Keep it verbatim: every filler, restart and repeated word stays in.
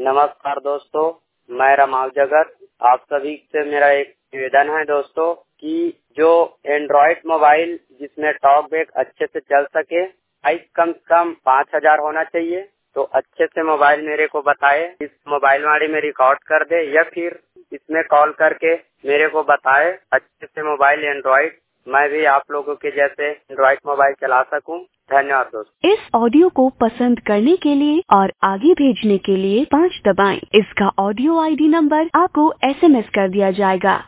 नमस्कार दोस्तों, मैं रमाल जगत। आप सभी से मेरा एक निवेदन है दोस्तों कि जो एंड्रॉइड मोबाइल जिसमें टॉक बैक अच्छे से चल सके, प्राइस कम से कम पाँच हजार होना चाहिए। तो अच्छे से मोबाइल मेरे को बताए, इस मोबाइल वाले में रिकॉर्ड कर दे या फिर इसमें कॉल करके मेरे को बताए अच्छे से मोबाइल एंड्रॉइड, मैं भी आप लोगों के जैसे एंड्रॉइड मोबाइल चला सकूं। धन्यवाद दोस्तों। इस ऑडियो को पसंद करने के लिए और आगे भेजने के लिए पाँच दबाएं। इसका ऑडियो आईडी नंबर आपको एसएमएस कर दिया जाएगा।